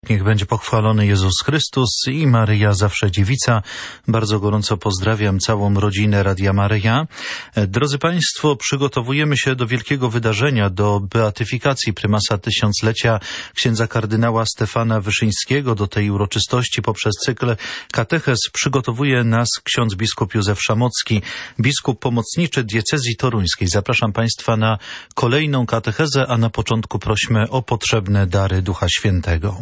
Niech będzie pochwalony Jezus Chrystus i Maryja zawsze dziewica. Bardzo gorąco pozdrawiam całą rodzinę Radia Maryja. Drodzy Państwo, przygotowujemy się do wielkiego wydarzenia, do beatyfikacji prymasa tysiąclecia księdza kardynała Stefana Wyszyńskiego. Do tej uroczystości poprzez cykl katechez przygotowuje nas ksiądz biskup Józef Szamocki, biskup pomocniczy diecezji toruńskiej. Zapraszam Państwa na kolejną katechezę, a na początku prośmy o potrzebne dary Ducha Świętego.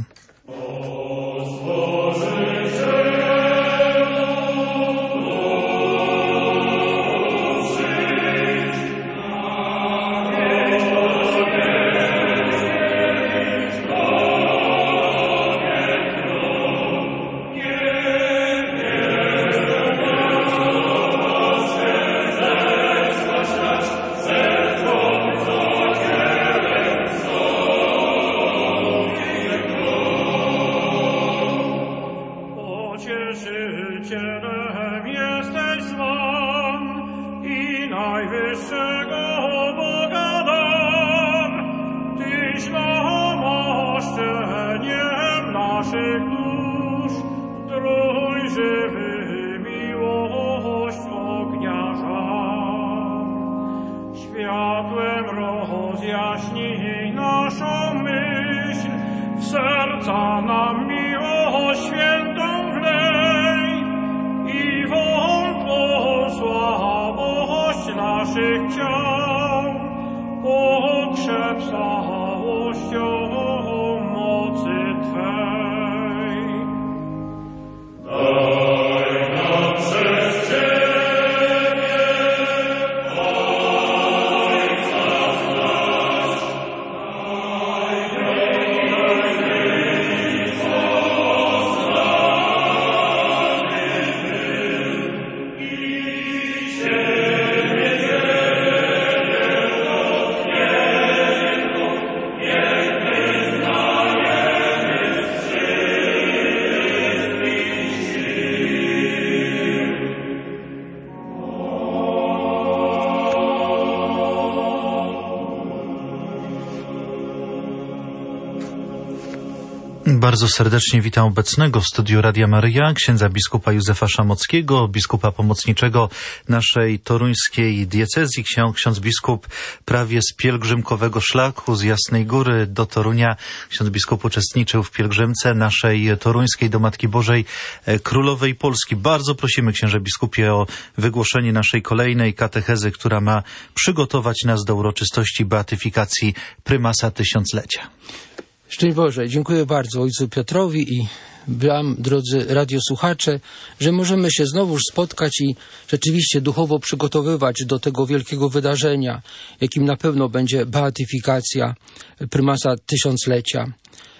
Bardzo serdecznie witam obecnego w studiu Radia Maryja, księdza biskupa Józefa Szamockiego, biskupa pomocniczego naszej toruńskiej diecezji. Ksiądz biskup prawie z pielgrzymkowego szlaku z Jasnej Góry do Torunia. Ksiądz biskup uczestniczył w pielgrzymce naszej toruńskiej do Matki Bożej Królowej Polski. Bardzo prosimy, księże biskupie, o wygłoszenie naszej kolejnej katechezy, która ma przygotować nas do uroczystości beatyfikacji prymasa tysiąclecia. Szczęść Boże, dziękuję bardzo ojcu Piotrowi i wam, drodzy radiosłuchacze, że możemy się znowuż spotkać i rzeczywiście duchowo przygotowywać do tego wielkiego wydarzenia, jakim na pewno będzie beatyfikacja prymasa tysiąclecia.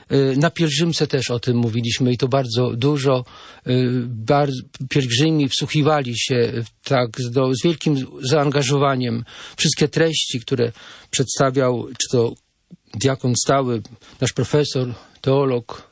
Na pielgrzymce też o tym mówiliśmy i to bardzo dużo. Pielgrzymi wsłuchiwali się z wielkim zaangażowaniem wszystkie treści, które przedstawiał czy to diakon stały, nasz profesor, teolog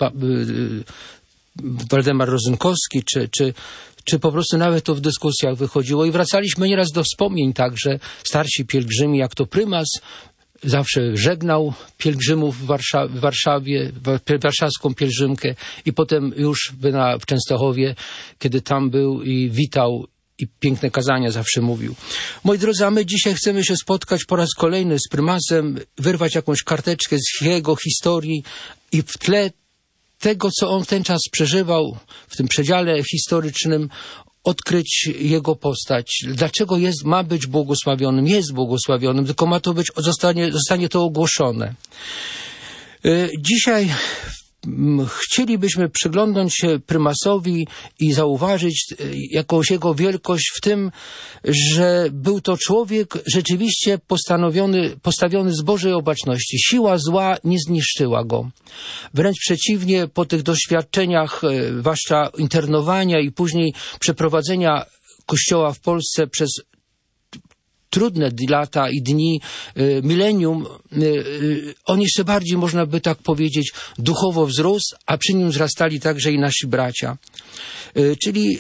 Waldemar Rozynkowski, czy po prostu nawet to w dyskusjach wychodziło i wracaliśmy nieraz do wspomnień także starsi pielgrzymi, jak to prymas zawsze żegnał pielgrzymów w Warszawie, warszawską pielgrzymkę i potem już w Częstochowie, kiedy tam był i witał i piękne kazania zawsze mówił. Moi drodzy, a my dzisiaj chcemy się spotkać po raz kolejny z prymasem, wyrwać jakąś karteczkę z jego historii i w tle tego, co on w ten czas przeżywał, w tym przedziale historycznym, odkryć jego postać. Dlaczego ma być błogosławionym? Jest błogosławionym, tylko ma to być, zostanie to ogłoszone. Dzisiaj chcielibyśmy przyglądnąć się prymasowi i zauważyć jakąś jego wielkość w tym, że był to człowiek rzeczywiście postawiony z Bożej obecności. Siła zła nie zniszczyła go. Wręcz przeciwnie, po tych doświadczeniach, zwłaszcza internowania i później przeprowadzenia Kościoła w Polsce przez trudne lata i dni milenium, on jeszcze bardziej, można by tak powiedzieć, duchowo wzrósł, a przy nim wzrastali także i nasi bracia. Czyli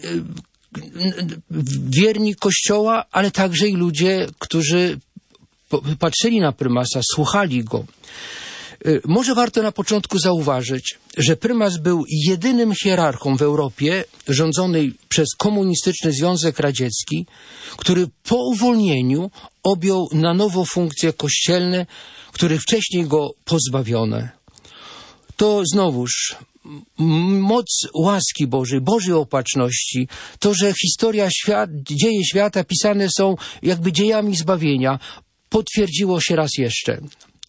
wierni Kościoła, ale także i ludzie, którzy patrzyli na prymasa, słuchali go. Może warto na początku zauważyć, że prymas był jedynym hierarchą w Europie rządzonej przez komunistyczny Związek Radziecki, który po uwolnieniu objął na nowo funkcje kościelne, których wcześniej go pozbawiono. To znowuż moc łaski Bożej, Bożej opatrzności, to, że dzieje świata pisane są jakby dziejami zbawienia, potwierdziło się raz jeszcze.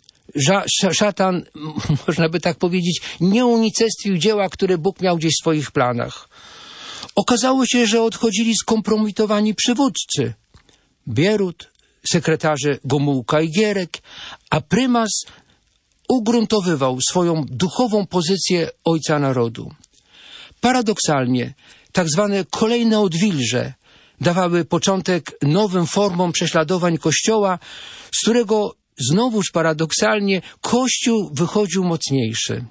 Szatan, można by tak powiedzieć, nie unicestwił dzieła, które Bóg miał gdzieś w swoich planach. Okazało się, że odchodzili skompromitowani przywódcy. Bierut, sekretarze Gomułka i Gierek, a prymas ugruntowywał swoją duchową pozycję ojca narodu. Paradoksalnie, tak zwane kolejne odwilże dawały początek nowym formom prześladowań Kościoła, z którego znowuż paradoksalnie Kościół wychodził mocniejszy.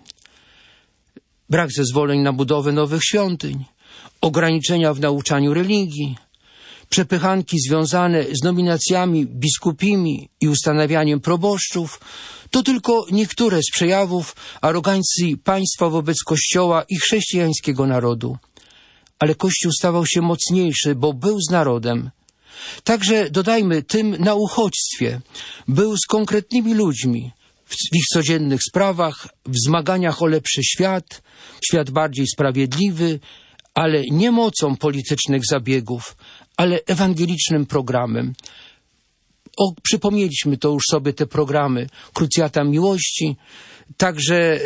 Brak zezwoleń na budowę nowych świątyń, ograniczenia w nauczaniu religii, przepychanki związane z nominacjami biskupimi i ustanawianiem proboszczów to tylko niektóre z przejawów arogancji państwa wobec Kościoła i chrześcijańskiego narodu. Ale Kościół stawał się mocniejszy, bo był z narodem. Także, dodajmy, tym na uchodźstwie. Był z konkretnymi ludźmi w ich codziennych sprawach, w zmaganiach o lepszy świat, świat bardziej sprawiedliwy, ale nie mocą politycznych zabiegów, ale ewangelicznym programem. Przypomnieliśmy to już sobie te programy, Krucjata Miłości, także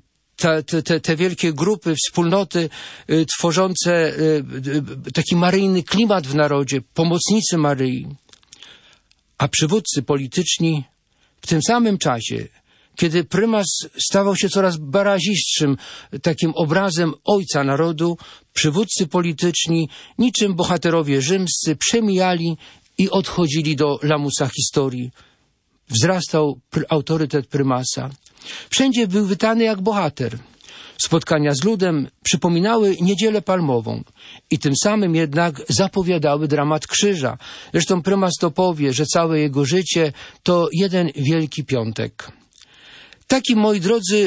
te wielkie grupy, wspólnoty tworzące taki maryjny klimat w narodzie, pomocnicy Maryi. A przywódcy polityczni w tym samym czasie, kiedy prymas stawał się coraz barazistszym takim obrazem ojca narodu, przywódcy polityczni, niczym bohaterowie rzymscy, przemijali i odchodzili do lamusa historii. Wzrastał autorytet prymasa. Wszędzie był witany jak bohater. Spotkania z ludem przypominały Niedzielę Palmową i tym samym jednak zapowiadały dramat krzyża. Zresztą prymas to powie, że całe jego życie to jeden wielki piątek. Moi drodzy,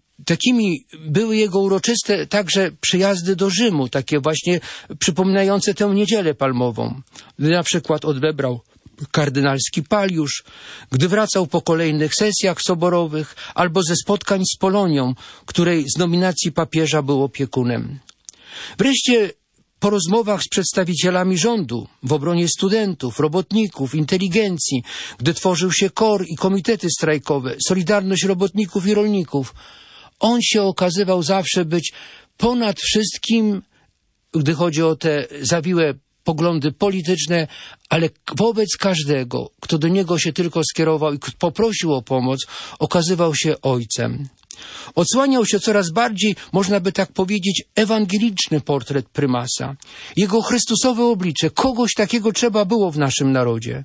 takimi były jego uroczyste także przyjazdy do Rzymu, takie właśnie przypominające tę Niedzielę Palmową. Na przykład odebrał kardynalski paliusz, gdy wracał po kolejnych sesjach soborowych albo ze spotkań z Polonią, której z nominacji papieża był opiekunem. Wreszcie po rozmowach z przedstawicielami rządu w obronie studentów, robotników, inteligencji, gdy tworzył się KOR i komitety strajkowe, Solidarność Robotników i Rolników, on się okazywał zawsze być ponad wszystkim, gdy chodzi o te zawiłe poglądy polityczne, ale wobec każdego, kto do niego się tylko skierował i poprosił o pomoc, okazywał się ojcem. Odsłaniał się coraz bardziej, można by tak powiedzieć, ewangeliczny portret prymasa. Jego chrystusowe oblicze, kogoś takiego trzeba było w naszym narodzie.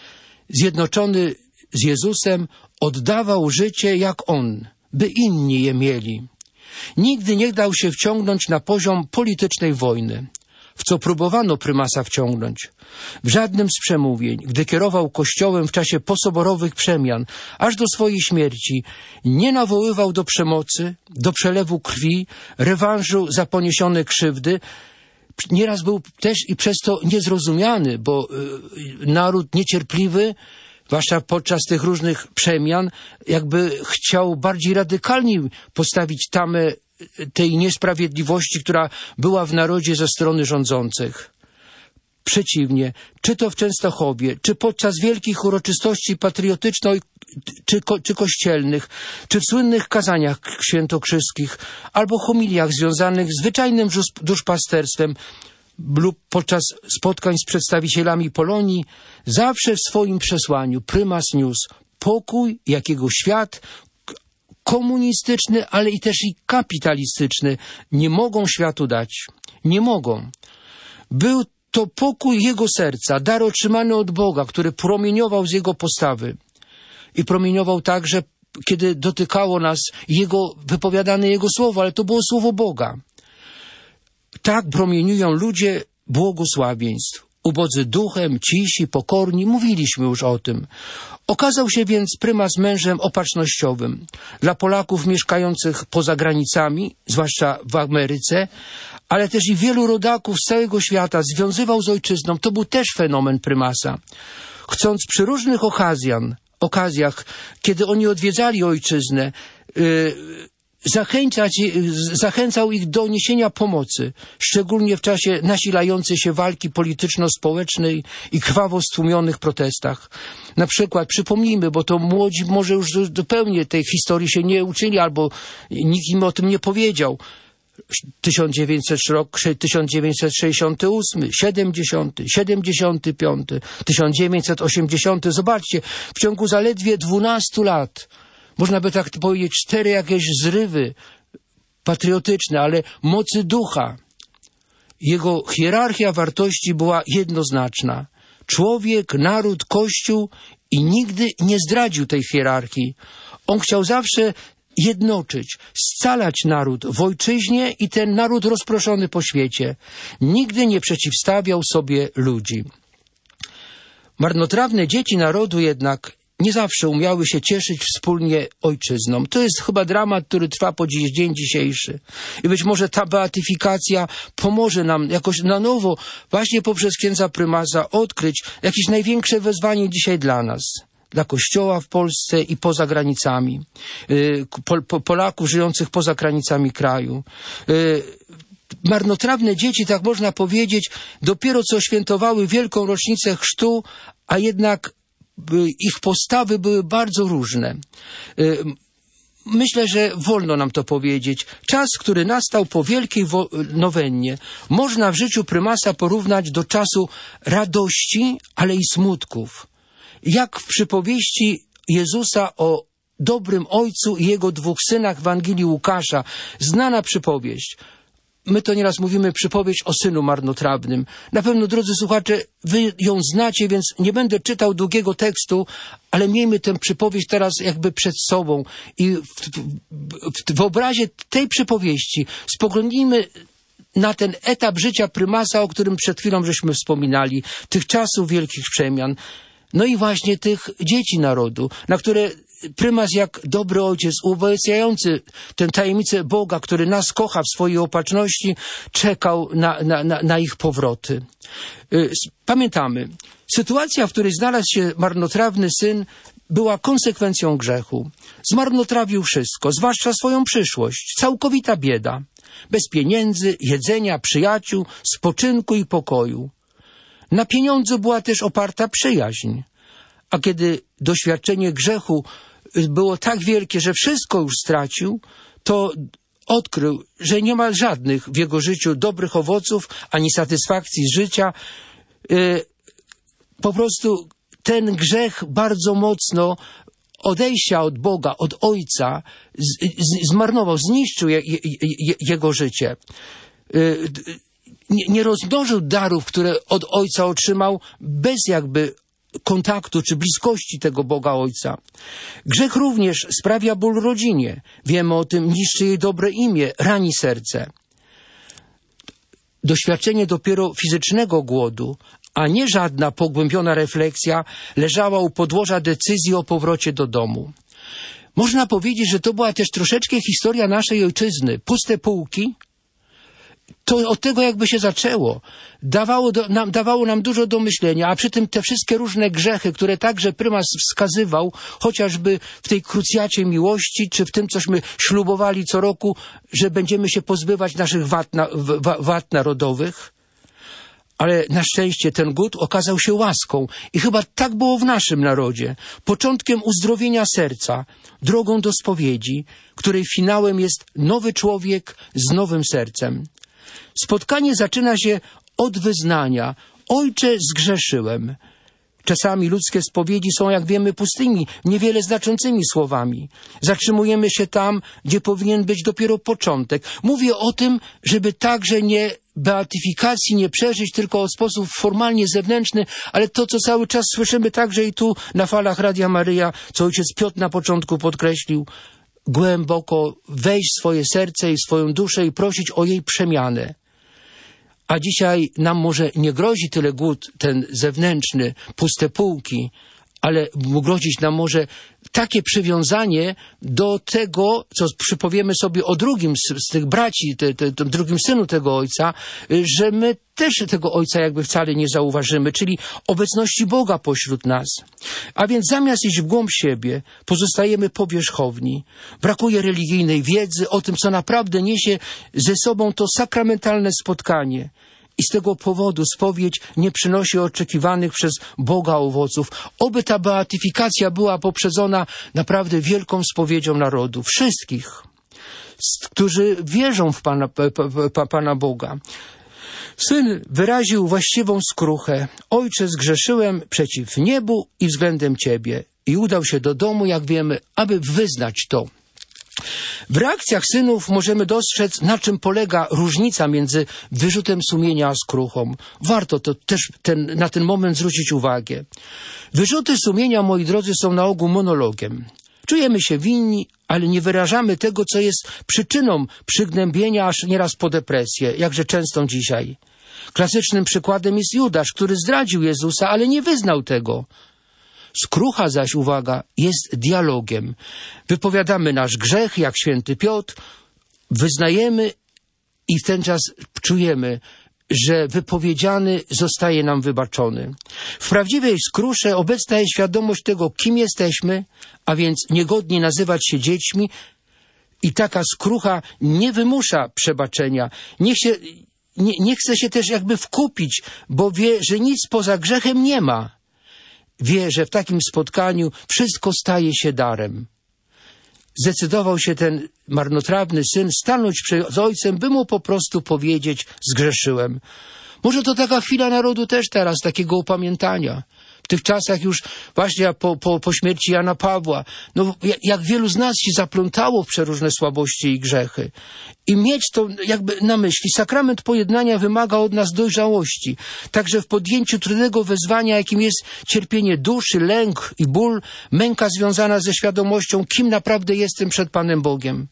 Zjednoczony z Jezusem oddawał życie jak On, by inni je mieli. Nigdy nie dał się wciągnąć na poziom politycznej wojny, w co próbowano prymasa wciągnąć. W żadnym z przemówień, gdy kierował Kościołem w czasie posoborowych przemian, aż do swojej śmierci, nie nawoływał do przemocy, do przelewu krwi, rewanżu za poniesione krzywdy. Nieraz był też i przez to niezrozumiany, bo naród niecierpliwy, zwłaszcza podczas tych różnych przemian, jakby chciał bardziej radykalnie postawić tamę tej niesprawiedliwości, która była w narodzie ze strony rządzących. Przeciwnie, czy to w Częstochowie, czy podczas wielkich uroczystości patriotycznych, czy kościelnych, czy w słynnych kazaniach świętokrzyskich, albo homiliach związanych z zwyczajnym duszpasterstwem lub podczas spotkań z przedstawicielami Polonii, zawsze w swoim przesłaniu prymas niósł pokój, jakiego świat komunistyczny, ale i też i kapitalistyczny nie mogą światu dać. Nie mogą. Był to pokój jego serca, dar otrzymany od Boga, który promieniował z jego postawy. I promieniował także, kiedy dotykało nas wypowiadane jego słowo, ale to było słowo Boga. Tak promieniują ludzie błogosławieństw. ubodzy duchem, cisi, pokorni, mówiliśmy już o tym. Okazał się więc prymas mężem opatrznościowym. Dla Polaków mieszkających poza granicami, zwłaszcza w Ameryce, ale też i wielu rodaków z całego świata związywał z ojczyzną. To był też fenomen prymasa. Chcąc przy różnych okazjach, kiedy oni odwiedzali ojczyznę, zachęcał ich do niesienia pomocy, szczególnie w czasie nasilającej się walki polityczno-społecznej i krwawo stłumionych protestach. Na przykład, przypomnijmy, bo to młodzi może już zupełnie tej historii się nie uczyli, albo nikt im o tym nie powiedział. 1968, 70, 75, 1980. Zobaczcie, w ciągu zaledwie 12 lat można by tak powiedzieć 4 jakieś zrywy patriotyczne, ale mocy ducha. Jego hierarchia wartości była jednoznaczna. Człowiek, naród, Kościół i nigdy nie zdradził tej hierarchii. On chciał zawsze jednoczyć, scalać naród w ojczyźnie i ten naród rozproszony po świecie. Nigdy nie przeciwstawiał sobie ludzi. Marnotrawne dzieci narodu jednak nie zawsze umiały się cieszyć wspólnie ojczyzną. To jest chyba dramat, który trwa po dzień dzisiejszy. I być może ta beatyfikacja pomoże nam jakoś na nowo, właśnie poprzez księdza prymasa, odkryć jakieś największe wezwanie dzisiaj dla nas, dla Kościoła w Polsce i poza granicami, Polaków żyjących poza granicami kraju. Marnotrawne dzieci, tak można powiedzieć, dopiero co świętowały wielką rocznicę chrztu, a jednak ich postawy były bardzo różne. Myślę, że wolno nam to powiedzieć. Czas, który nastał po wielkiej nowennie, można w życiu prymasa porównać do czasu radości, ale i smutków. Jak w przypowieści Jezusa o dobrym ojcu i jego 2 synach w Ewangelii Łukasza. Znana przypowieść. My to nieraz mówimy przypowieść o synu marnotrawnym. Na pewno, drodzy słuchacze, wy ją znacie, więc nie będę czytał długiego tekstu, ale miejmy tę przypowieść teraz jakby przed sobą. I w obrazie tej przypowieści spoglądnijmy na ten etap życia prymasa, o którym przed chwilą żeśmy wspominali, tych czasów wielkich przemian. No i właśnie tych dzieci narodu, na które prymas jak dobry ojciec, uobecniający tę tajemnicę Boga, który nas kocha w swojej opatrzności, czekał na ich powroty. Pamiętamy, sytuacja, w której znalazł się marnotrawny syn, była konsekwencją grzechu. Zmarnotrawił wszystko, zwłaszcza swoją przyszłość. Całkowita bieda. Bez pieniędzy, jedzenia, przyjaciół, spoczynku i pokoju. Na pieniądzu była też oparta przyjaźń. A kiedy doświadczenie grzechu było tak wielkie, że wszystko już stracił, to odkrył, że nie ma żadnych w jego życiu dobrych owoców, ani satysfakcji z życia. Po prostu ten grzech bardzo mocno odejścia od Boga, od Ojca, zmarnował, zniszczył jego życie. Nie rozmnożył darów, które od Ojca otrzymał, bez jakby kontaktu czy bliskości tego Boga Ojca. Grzech również sprawia ból rodzinie. Wiemy o tym, niszczy jej dobre imię, rani serce. Doświadczenie dopiero fizycznego głodu, a nie żadna pogłębiona refleksja, leżała u podłoża decyzji o powrocie do domu. Można powiedzieć, że to była też troszeczkę historia naszej ojczyzny. Puste półki. To od tego jakby się zaczęło. Dawało nam dużo do myślenia, a przy tym te wszystkie różne grzechy, które także prymas wskazywał, chociażby w tej krucjacie miłości, czy w tym, cośmy ślubowali co roku, że będziemy się pozbywać naszych wad narodowych. Ale na szczęście ten głód okazał się łaską i chyba tak było w naszym narodzie. Początkiem uzdrowienia serca, drogą do spowiedzi, której finałem jest nowy człowiek z nowym sercem. Spotkanie zaczyna się od wyznania. Ojcze, zgrzeszyłem. Czasami ludzkie spowiedzi są, jak wiemy, pustymi, niewiele znaczącymi słowami. Zatrzymujemy się tam, gdzie powinien być dopiero początek. Mówię o tym, żeby także nie beatyfikacji nie przeżyć tylko w sposób formalnie zewnętrzny, ale to, co cały czas słyszymy także i tu na falach Radia Maryja, co ojciec Piotr na początku podkreślił, głęboko wejść w swoje serce i swoją duszę i prosić o jej przemianę. A dzisiaj nam może nie grozi tyle głód, ten zewnętrzny, puste półki, ale grozić nam może takie przywiązanie do tego, co przypowiemy sobie o drugim z tych braci, drugim synu tego ojca, że my też tego ojca jakby wcale nie zauważymy, czyli obecności Boga pośród nas. A więc zamiast iść w głąb siebie, pozostajemy powierzchowni. Brakuje religijnej wiedzy o tym, co naprawdę niesie ze sobą to sakramentalne spotkanie. I z tego powodu spowiedź nie przynosi oczekiwanych przez Boga owoców. Oby ta beatyfikacja była poprzedzona naprawdę wielką spowiedzią narodu. Wszystkich, którzy wierzą w Pana Boga. Syn wyraził właściwą skruchę. Ojcze, zgrzeszyłem przeciw niebu i względem Ciebie. I udał się do domu, jak wiemy, aby wyznać to. W reakcjach synów możemy dostrzec, na czym polega różnica między wyrzutem sumienia a skruchą. Warto to też na ten moment zwrócić uwagę. Wyrzuty sumienia, moi drodzy, są na ogół monologiem. Czujemy się winni, ale nie wyrażamy tego, co jest przyczyną przygnębienia, aż nieraz po depresję, jakże częstą dzisiaj. Klasycznym przykładem jest Judasz, który zdradził Jezusa, ale nie wyznał tego. Skrucha zaś, uwaga, jest dialogiem. Wypowiadamy nasz grzech, jak święty Piotr, wyznajemy i w ten czas czujemy, że wypowiedziany zostaje nam wybaczony. W prawdziwej skrusze obecna jest świadomość tego, kim jesteśmy, a więc niegodnie nazywać się dziećmi, i taka skrucha nie wymusza przebaczenia. Nie chce się też jakby wkupić, bo wie, że nic poza grzechem nie ma. Wie, że w takim spotkaniu wszystko staje się darem. Zdecydował się ten marnotrawny syn stanąć przed ojcem, by mu po prostu powiedzieć: zgrzeszyłem. Może to taka chwila narodu też teraz, takiego upamiętania. W tych czasach już właśnie po śmierci Jana Pawła, jak wielu z nas się zaplątało w przeróżne słabości i grzechy. I mieć to jakby na myśli. Sakrament pojednania wymaga od nas dojrzałości. Także w podjęciu trudnego wezwania, jakim jest cierpienie duszy, lęk i ból, męka związana ze świadomością, kim naprawdę jestem przed Panem Bogiem.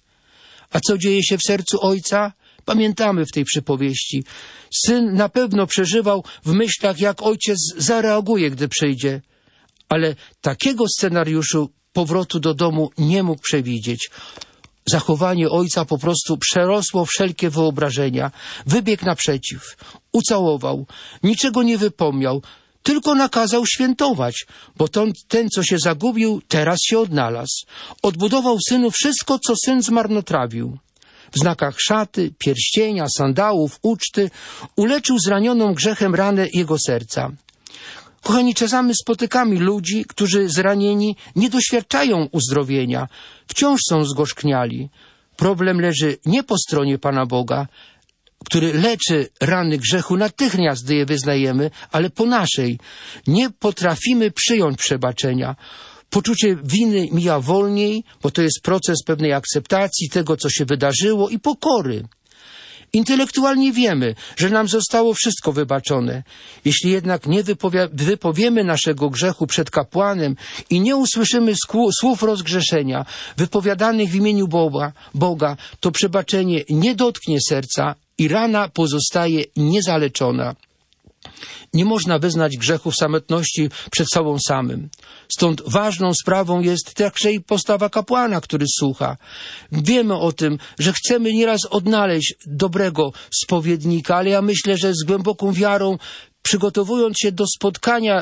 A co dzieje się w sercu ojca? Pamiętamy w tej przypowieści. Syn na pewno przeżywał w myślach, jak ojciec zareaguje, gdy przyjdzie. Ale takiego scenariuszu powrotu do domu nie mógł przewidzieć. Zachowanie ojca po prostu przerosło wszelkie wyobrażenia. Wybiegł naprzeciw, ucałował, niczego nie wypomniał, tylko nakazał świętować, bo ten, co się zagubił, teraz się odnalazł. Odbudował synu wszystko, co syn zmarnotrawił. W znakach szaty, pierścienia, sandałów, uczty uleczył zranioną grzechem ranę jego serca. Kochani, czasami spotykamy ludzi, którzy zranieni nie doświadczają uzdrowienia, wciąż są zgorzkniali. Problem leży nie po stronie Pana Boga, który leczy rany grzechu natychmiast, gdy je wyznajemy, ale po naszej. Nie potrafimy przyjąć przebaczenia. Poczucie winy mija wolniej, bo to jest proces pewnej akceptacji tego, co się wydarzyło, i pokory. Intelektualnie wiemy, że nam zostało wszystko wybaczone. Jeśli jednak nie wypowiemy naszego grzechu przed kapłanem i nie usłyszymy słów rozgrzeszenia wypowiadanych w imieniu Boga, to przebaczenie nie dotknie serca i rana pozostaje niezaleczona. Nie można wyznać grzechu w samotności przed sobą samym. Stąd ważną sprawą jest także i postawa kapłana, który słucha. Wiemy o tym, że chcemy nieraz odnaleźć dobrego spowiednika, ale ja myślę, że z głęboką wiarą, przygotowując się do spotkania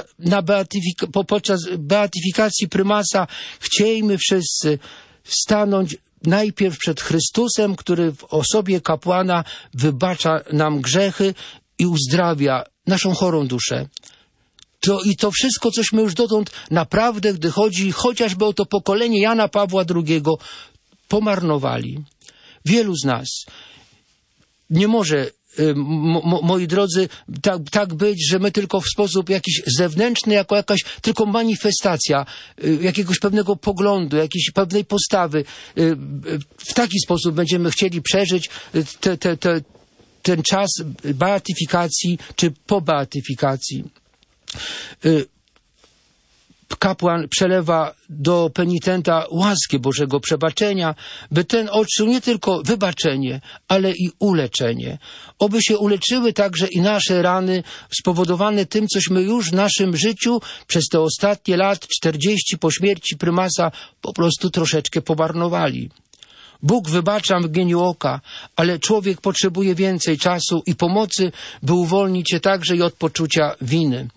podczas beatyfikacji prymasa, chciejmy wszyscy stanąć najpierw przed Chrystusem, który w osobie kapłana wybacza nam grzechy i uzdrawia naszą chorą duszę. To wszystko, cośmy już dotąd naprawdę, gdy chodzi chociażby o to pokolenie Jana Pawła II, pomarnowali. Wielu z nas nie może, moi drodzy, tak być, że my tylko w sposób jakiś zewnętrzny, jako jakaś tylko manifestacja jakiegoś pewnego poglądu, jakiejś pewnej postawy, w taki sposób będziemy chcieli przeżyć ten czas beatyfikacji czy po beatyfikacji. kapłan przelewa do penitenta łaskę Bożego przebaczenia, by ten odczuł nie tylko wybaczenie, ale i uleczenie. Oby się uleczyły także i nasze rany spowodowane tym, cośmy już w naszym życiu przez te ostatnie lat 40 po śmierci prymasa po prostu troszeczkę pomarnowali. Bóg wybacza w mgnieniu oka, ale człowiek potrzebuje więcej czasu i pomocy, by uwolnić się także i od poczucia winy.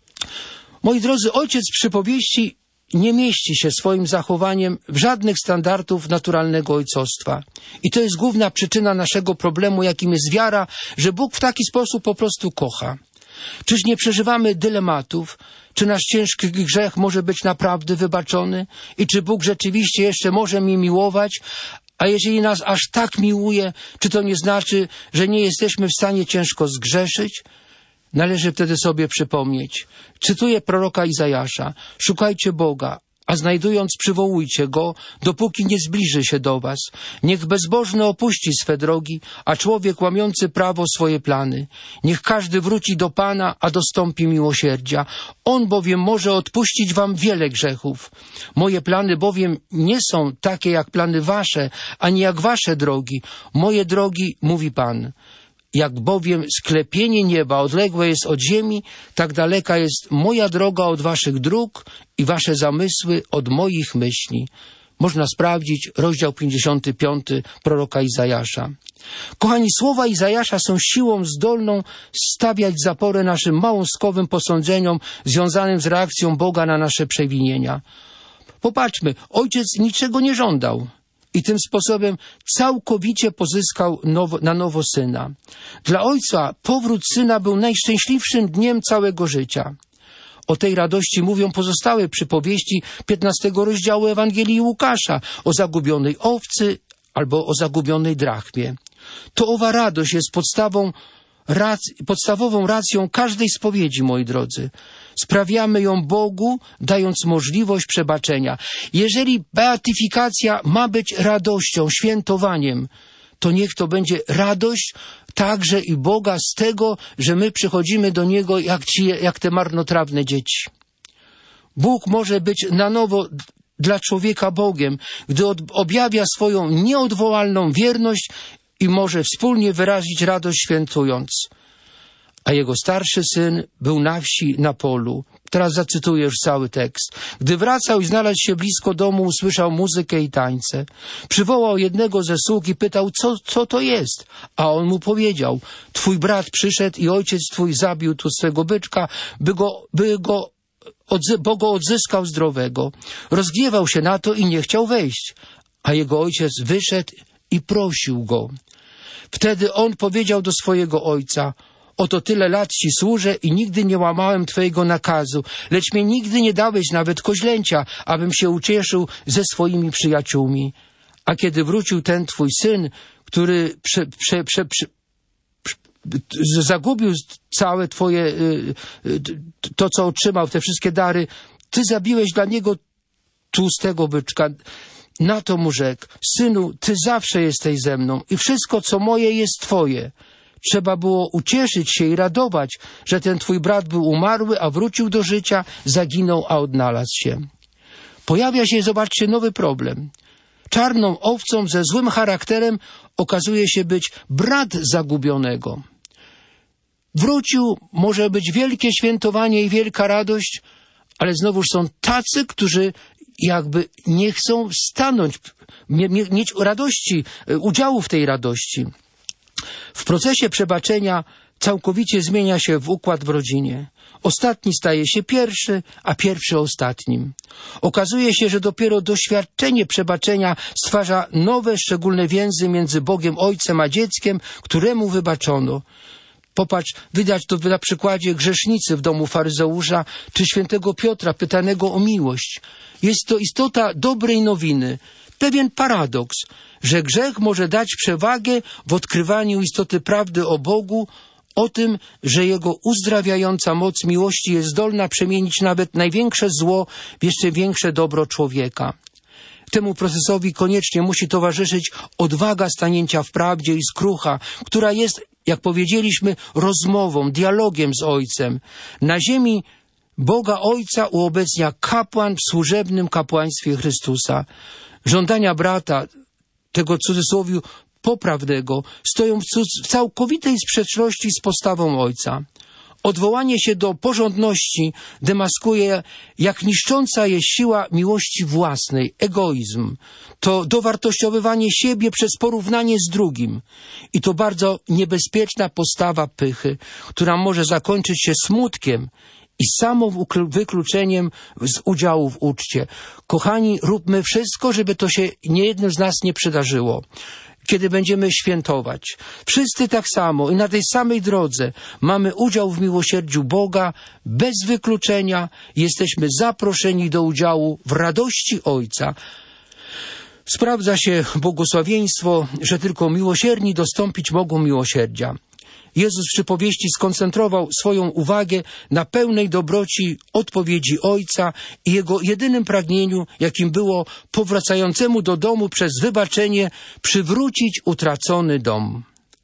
Moi drodzy, ojciec przypowieści nie mieści się swoim zachowaniem w żadnych standardów naturalnego ojcostwa. I to jest główna przyczyna naszego problemu, jakim jest wiara, że Bóg w taki sposób po prostu kocha. Czyż nie przeżywamy dylematów, czy nasz ciężki grzech może być naprawdę wybaczony i czy Bóg rzeczywiście jeszcze może mnie miłować, a jeżeli nas aż tak miłuje, czy to nie znaczy, że nie jesteśmy w stanie ciężko zgrzeszyć? Należy wtedy sobie przypomnieć. Cytuję proroka Izajasza. Szukajcie Boga, a znajdując przywołujcie Go, dopóki nie zbliży się do was. Niech bezbożny opuści swe drogi, a człowiek łamiący prawo swoje plany. Niech każdy wróci do Pana, a dostąpi miłosierdzia. On bowiem może odpuścić wam wiele grzechów. Moje plany bowiem nie są takie jak plany wasze, ani jak wasze drogi. Moje drogi, mówi Pan. Jak bowiem sklepienie nieba odległe jest od ziemi, tak daleka jest moja droga od waszych dróg i wasze zamysły od moich myśli. Można sprawdzić rozdział 55 proroka Izajasza. Kochani, słowa Izajasza są siłą zdolną stawiać zaporę naszym małostkowym posądzeniom związanym z reakcją Boga na nasze przewinienia. Popatrzmy, ojciec niczego nie żądał. I tym sposobem całkowicie pozyskał na nowo syna. Dla ojca powrót syna był najszczęśliwszym dniem całego życia. O tej radości mówią pozostałe przypowieści 15 rozdziału Ewangelii Łukasza o zagubionej owcy albo o zagubionej drachmie. To owa radość jest podstawową racją każdej spowiedzi, moi drodzy. Sprawiamy ją Bogu, dając możliwość przebaczenia. Jeżeli beatyfikacja ma być radością, świętowaniem, to niech to będzie radość także i Boga z tego, że my przychodzimy do Niego jak te marnotrawne dzieci. Bóg może być na nowo dla człowieka Bogiem, gdy objawia swoją nieodwołalną wierność i może wspólnie wyrazić radość świętując. A jego starszy syn był na wsi, na polu. Teraz zacytuję już cały tekst. Gdy wracał i znalazł się blisko domu, usłyszał muzykę i tańce. Przywołał jednego ze sług i pytał, co to jest? A on mu powiedział, twój brat przyszedł i ojciec twój zabił tu swego byczka, bo go odzyskał zdrowego. Rozgniewał się na to i nie chciał wejść. A jego ojciec wyszedł i prosił go. Wtedy on powiedział do swojego ojca, oto tyle lat ci służę i nigdy nie łamałem twojego nakazu, lecz mnie nigdy nie dałeś nawet koźlęcia, abym się ucieszył ze swoimi przyjaciółmi. A kiedy wrócił ten twój syn, który zagubił całe twoje, to co otrzymał, te wszystkie dary, ty zabiłeś dla niego tłustego byczka. Na to mu rzekł, synu, ty zawsze jesteś ze mną i wszystko, co moje, jest twoje. Trzeba było ucieszyć się i radować, że ten twój brat był umarły, a wrócił do życia, zaginął, a odnalazł się. Pojawia się, zobaczcie, nowy problem. Czarną owcą ze złym charakterem okazuje się być brat zagubionego. Wrócił, może być wielkie świętowanie i wielka radość, ale znowuż są tacy, którzy jakby nie chcą stanąć, mieć radości, udziału w tej radości. W procesie przebaczenia całkowicie zmienia się układ w rodzinie. Ostatni staje się pierwszy, a pierwszy ostatnim. Okazuje się, że dopiero doświadczenie przebaczenia stwarza nowe, szczególne więzy między Bogiem Ojcem a dzieckiem, któremu wybaczono. Popatrz, widać to na przykładzie grzesznicy w domu faryzeusza, czy świętego Piotra pytanego o miłość. Jest to istota dobrej nowiny, pewien paradoks, że grzech może dać przewagę w odkrywaniu istoty prawdy o Bogu, o tym, że Jego uzdrawiająca moc miłości jest zdolna przemienić nawet największe zło w jeszcze większe dobro człowieka. Temu procesowi koniecznie musi towarzyszyć odwaga stanięcia w prawdzie i skrucha, która jest, jak powiedzieliśmy, rozmową, dialogiem z Ojcem. Na ziemi Boga Ojca uobecnia kapłan w służebnym kapłaństwie Chrystusa. Żądania brata, tego cudzysłowiu poprawnego, stoją w całkowitej sprzeczności z postawą Ojca. Odwołanie się do porządności demaskuje, jak niszcząca jest siła miłości własnej, egoizm. To dowartościowywanie siebie przez porównanie z drugim. I to bardzo niebezpieczna postawa pychy, która może zakończyć się smutkiem i samowykluczeniem z udziału w uczcie. Kochani, róbmy wszystko, żeby to się niejednym z nas nie przydarzyło. Kiedy będziemy świętować. Wszyscy tak samo i na tej samej drodze mamy udział w miłosierdziu Boga, bez wykluczenia jesteśmy zaproszeni do udziału w radości Ojca. Sprawdza się błogosławieństwo, że tylko miłosierni dostąpić mogą miłosierdzia. Jezus w przypowieści skoncentrował swoją uwagę na pełnej dobroci odpowiedzi Ojca i Jego jedynym pragnieniu, jakim było powracającemu do domu przez wybaczenie przywrócić utracony dom.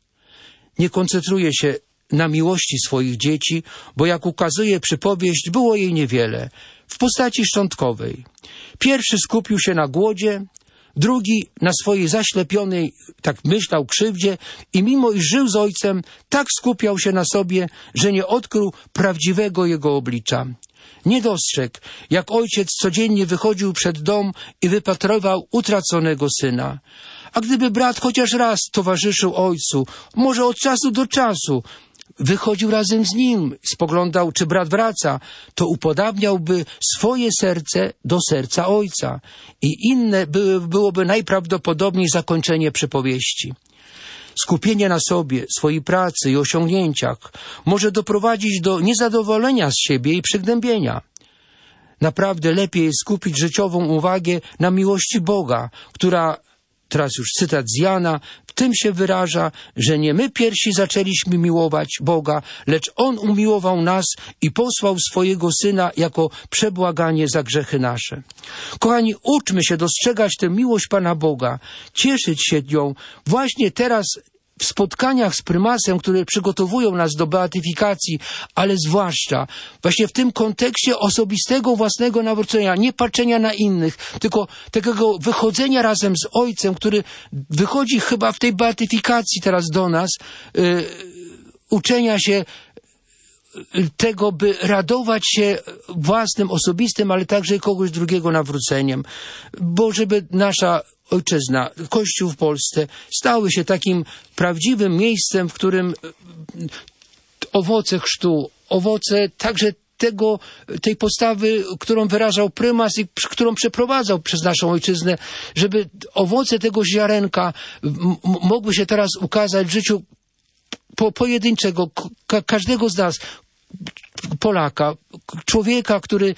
Nie koncentruje się na miłości swoich dzieci, bo jak ukazuje przypowieść, było jej niewiele, w postaci szczątkowej. Pierwszy skupił się na głodzie, drugi na swojej zaślepionej, tak myślał, krzywdzie i mimo iż żył z ojcem, tak skupiał się na sobie, że nie odkrył prawdziwego jego oblicza. Nie dostrzegł, jak ojciec codziennie wychodził przed dom i wypatrywał utraconego syna. A gdyby brat chociaż raz towarzyszył ojcu, może od czasu do czasu, wychodził razem z nim, spoglądał, czy brat wraca, to upodabniałby swoje serce do serca ojca i inne byłoby najprawdopodobniej zakończenie przypowieści. Skupienie na sobie, swojej pracy i osiągnięciach może doprowadzić do niezadowolenia z siebie i przygnębienia. Naprawdę lepiej jest skupić życiową uwagę na miłości Boga, która, teraz już cytat z Jana, w tym się wyraża, że nie my pierwsi zaczęliśmy miłować Boga, lecz On umiłował nas i posłał swojego Syna jako przebłaganie za grzechy nasze. Kochani, uczmy się dostrzegać tę miłość Pana Boga, cieszyć się nią właśnie teraz w spotkaniach z prymasem, które przygotowują nas do beatyfikacji, ale zwłaszcza właśnie w tym kontekście osobistego, własnego nawrócenia, nie patrzenia na innych, tylko takiego wychodzenia razem z Ojcem, który wychodzi chyba w tej beatyfikacji teraz do nas, uczenia się tego, by radować się własnym, osobistym, ale także kogoś drugiego nawróceniem. Bo żeby nasza ojczyzna, Kościół w Polsce stały się takim prawdziwym miejscem, w którym owoce chrztu, owoce także tej postawy, którą wyrażał prymas i którą przeprowadzał przez naszą ojczyznę, żeby owoce tego ziarenka mogły się teraz ukazać w życiu pojedynczego, każdego z nas, Polaka, człowieka, który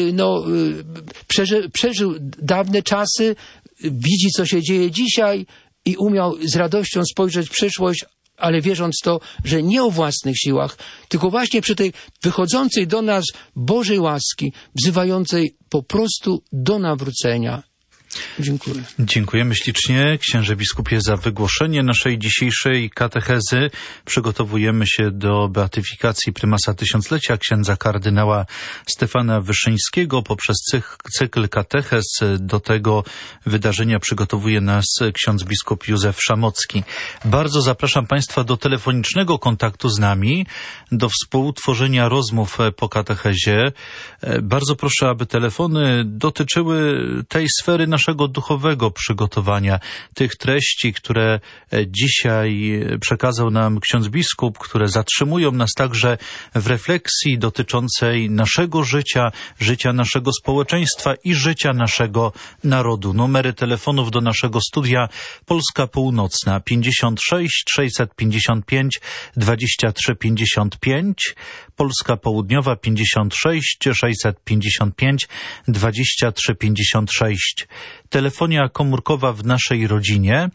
przeżył dawne czasy, widzi, co się dzieje dzisiaj i umiał z radością spojrzeć w przyszłość, ale wierząc to, że nie o własnych siłach, tylko właśnie przy tej wychodzącej do nas Bożej łaski, wzywającej po prostu do nawrócenia. Dziękuję. Dziękujemy ślicznie, księże biskupie, za wygłoszenie naszej dzisiejszej katechezy. Przygotowujemy się do beatyfikacji prymasa tysiąclecia, księdza kardynała Stefana Wyszyńskiego. Poprzez cykl katechez do tego wydarzenia przygotowuje nas ksiądz biskup Józef Szamocki. Bardzo zapraszam Państwa do telefonicznego kontaktu z nami, do współtworzenia rozmów po katechezie. Bardzo proszę, aby telefony dotyczyły tej sfery naszego duchowego przygotowania, tych treści, które dzisiaj przekazał nam ksiądz biskup, które zatrzymują nas także w refleksji dotyczącej naszego życia, życia naszego społeczeństwa i życia naszego narodu. Numery telefonów do naszego studia: Polska Północna 56 655 23 55, Polska Południowa 56 655 23 56. Telefonia komórkowa w naszej rodzinie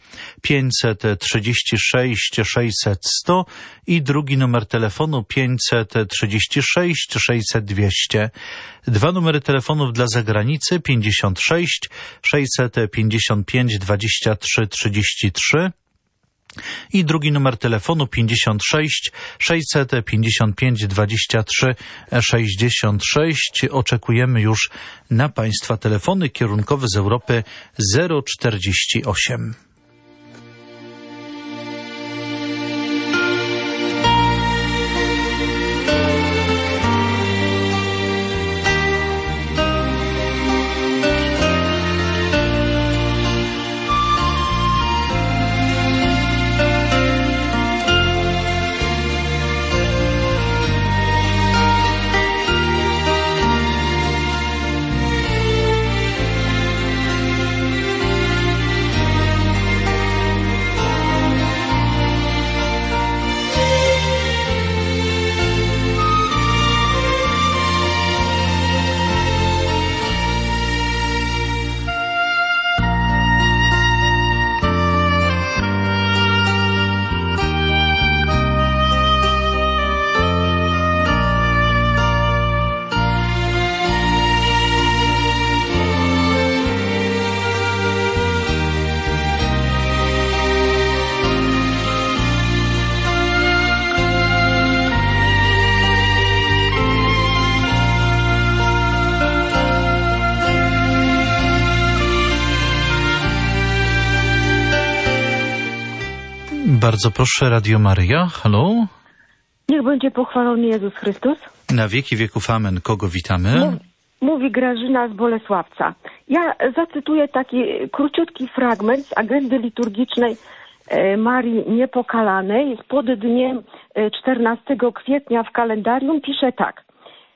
536 600 100 i drugi numer telefonu 536 600 200. Dwa numery telefonów dla zagranicy 56 655 23 33 I drugi numer telefonu 56 655 23 66. Oczekujemy już na Państwa telefony kierunkowe z Europy 048. Bardzo proszę, Radio Maryja. Halo? Niech będzie pochwalony Jezus Chrystus. Na wieki wieków amen. Kogo witamy? Mówi Grażyna z Bolesławca. Ja zacytuję taki króciutki fragment z agendy liturgicznej Marii Niepokalanej spod dniem 14 kwietnia w kalendarium. Pisze tak.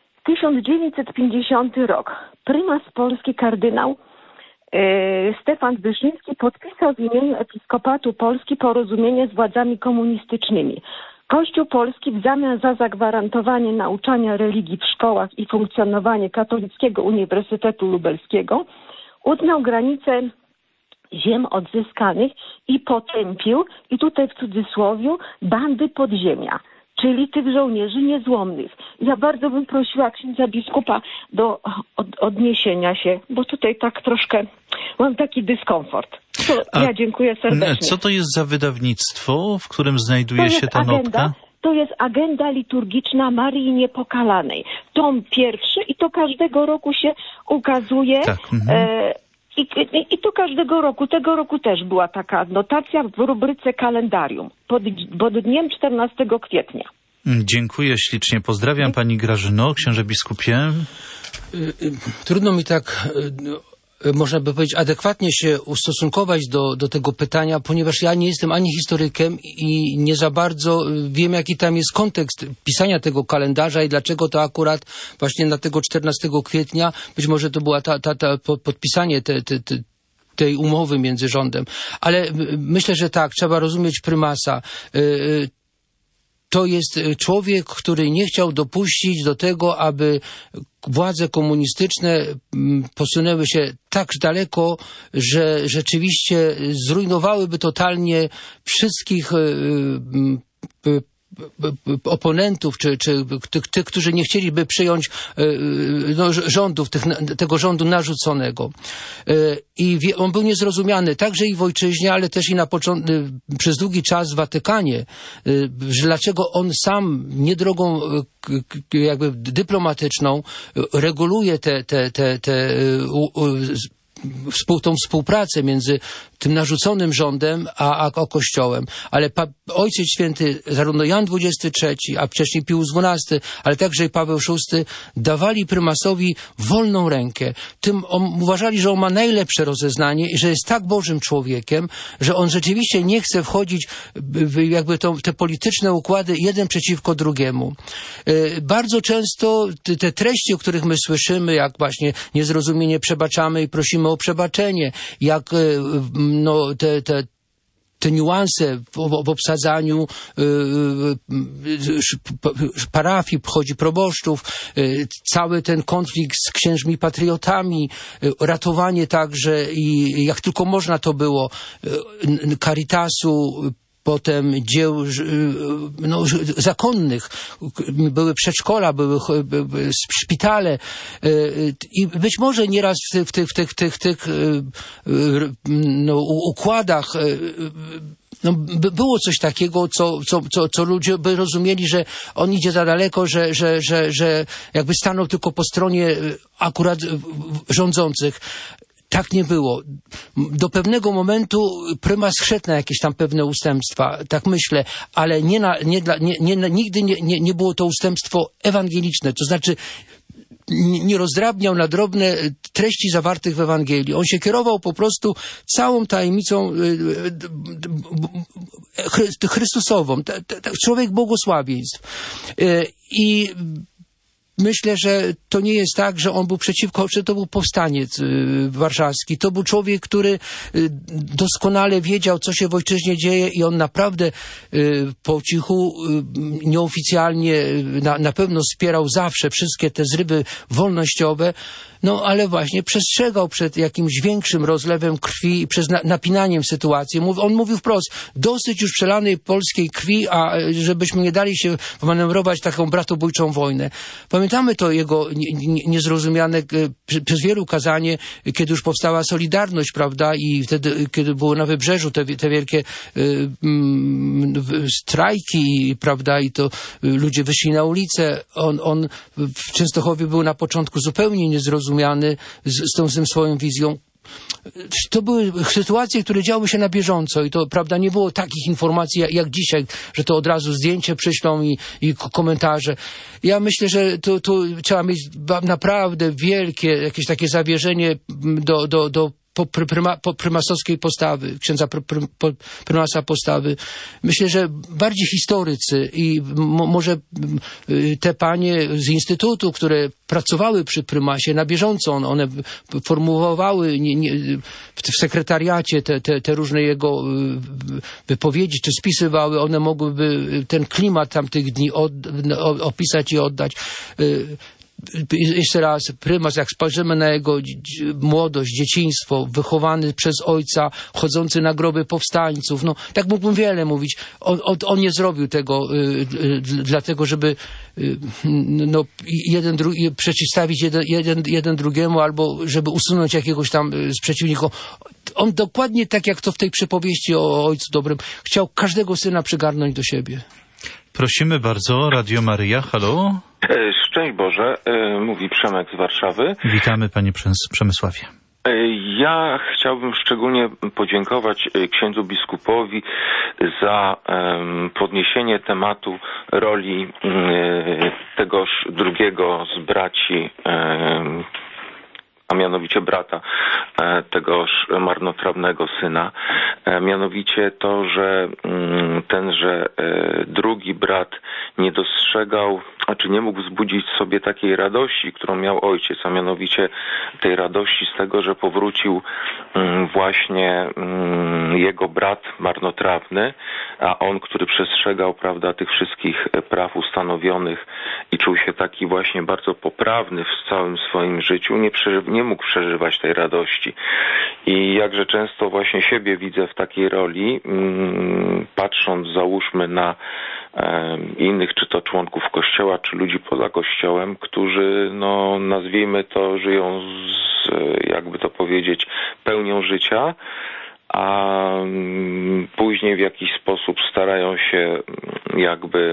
1950 rok. Prymas Polski kardynał Stefan Wyszyński podpisał w imieniu Episkopatu Polski porozumienie z władzami komunistycznymi. Kościół polski w zamian za zagwarantowanie nauczania religii w szkołach i funkcjonowanie Katolickiego Uniwersytetu Lubelskiego uznał granice ziem odzyskanych i potępił, i tutaj w cudzysłowie, bandy podziemia, czyli tych żołnierzy niezłomnych. Ja bardzo bym prosiła księdza biskupa do odniesienia się, bo tutaj tak troszkę mam taki dyskomfort. Ja dziękuję serdecznie. Co to jest za wydawnictwo, w którym znajduje się ta notka? To jest agenda liturgiczna Marii Niepokalanej. Tom pierwszy i to każdego roku się ukazuje. Tak. I to każdego roku. Tego roku też była taka adnotacja w rubryce kalendarium pod dniem 14 kwietnia. Dziękuję ślicznie. Pozdrawiam Pani Grażyno, księże biskupie. Trudno mi tak, można by powiedzieć, adekwatnie się ustosunkować do tego pytania, ponieważ ja nie jestem ani historykiem i nie za bardzo wiem, jaki tam jest kontekst pisania tego kalendarza i dlaczego to akurat właśnie na tego 14 kwietnia, być może to była podpisanie tej umowy między rządem. Ale myślę, że tak, trzeba rozumieć prymasa. To jest człowiek, który nie chciał dopuścić do tego, aby władze komunistyczne posunęły się tak daleko, że rzeczywiście zrujnowałyby totalnie wszystkich oponentów, czy tych, którzy nie chcieliby przyjąć rządów, tego rządu narzuconego. I on był niezrozumiany także i w ojczyźnie, ale też i przez długi czas w Watykanie. Dlaczego on sam nie drogą jakby dyplomatyczną reguluje tą współpracę między tym narzuconym rządem a Kościołem. Ale Ojciec Święty, zarówno Jan XXIII, a wcześniej Pius XII, ale także i Paweł VI dawali prymasowi wolną rękę. Uważali, że on ma najlepsze rozeznanie i że jest tak Bożym człowiekiem, że on rzeczywiście nie chce wchodzić w jakby te polityczne układy jeden przeciwko drugiemu. Bardzo często te treści, o których my słyszymy, jak właśnie niezrozumienie przebaczamy i prosimy o przebaczenie, jak te niuanse w obsadzaniu parafii, chodzi proboszczów, cały ten konflikt z księżmi patriotami, ratowanie także i jak tylko można to było, Caritasu, potem dzieł zakonnych, były przedszkola, były szpitale i być może nieraz w tych układach no, było coś takiego, co ludzie by rozumieli, że on idzie za daleko, że jakby stanął tylko po stronie akurat rządzących. Tak nie było. Do pewnego momentu prymas szedł na jakieś tam pewne ustępstwa, tak myślę, ale nigdy nie było to ustępstwo ewangeliczne, to znaczy nie rozdrabniał na drobne treści zawartych w Ewangelii. On się kierował po prostu całą tajemnicą Chrystusową. Człowiek błogosławieństw. I myślę, że to nie jest tak, że on był przeciwko, że to był powstaniec warszawski. To był człowiek, który doskonale wiedział, co się w ojczyźnie dzieje i on naprawdę po cichu, nieoficjalnie na pewno wspierał zawsze wszystkie te zrywy wolnościowe, no ale właśnie przestrzegał przed jakimś większym rozlewem krwi i przez napinaniem sytuacji. On mówił wprost, dosyć już przelanej polskiej krwi, a żebyśmy nie dali się manewrować taką bratobójczą wojnę. Pamiętamy to jego niezrozumiane przez wielu kazanie, kiedy już powstała Solidarność, prawda, i wtedy, kiedy było na Wybrzeżu te wielkie strajki, prawda, i to ludzie wyszli na ulicę. On w Częstochowie był na początku zupełnie niezrozumiany z tą swoją wizją. To były sytuacje, które działy się na bieżąco i to, prawda, nie było takich informacji jak dzisiaj, że to od razu zdjęcie przyślą i komentarze. Ja myślę, że tu trzeba mieć naprawdę wielkie jakieś takie zawierzenie do prymasowskiej postawy, księdza prymasa postawy. Myślę, że bardziej historycy i może te panie z Instytutu, które pracowały przy prymasie na bieżąco, one formułowały w sekretariacie te różne jego wypowiedzi, czy spisywały, one mogłyby ten klimat tamtych dni opisać i oddać. Jeszcze raz, prymas, jak spojrzymy na jego młodość, dzieciństwo, wychowany przez ojca, chodzący na groby powstańców, no tak mógłbym wiele mówić. On nie zrobił tego dlatego, żeby przeciwstawić jeden drugiemu, albo żeby usunąć jakiegoś tam z przeciwników. On dokładnie tak, jak to w tej przypowieści o Ojcu Dobrym, chciał każdego syna przygarnąć do siebie. Prosimy bardzo, Radio Maryja, halo? Szczęść Boże, mówi Przemek z Warszawy. Witamy panie Przemysławie. Ja chciałbym szczególnie podziękować księdzu biskupowi za podniesienie tematu roli tegoż drugiego z braci, a mianowicie brata tegoż marnotrawnego syna. Mianowicie to, że tenże drugi brat nie dostrzegał, czy nie mógł wzbudzić sobie takiej radości, którą miał ojciec, a mianowicie tej radości z tego, że powrócił właśnie jego brat marnotrawny, a on, który przestrzegał, prawda, tych wszystkich praw ustanowionych i czuł się taki właśnie bardzo poprawny w całym swoim życiu, nie mógł przeżywać tej radości. I jakże często właśnie siebie widzę w takiej roli, patrząc, załóżmy, na innych, czy to członków Kościoła, czy ludzi poza Kościołem, którzy, no nazwijmy to, żyją z, jakby to powiedzieć, pełnią życia, a później w jakiś sposób starają się jakby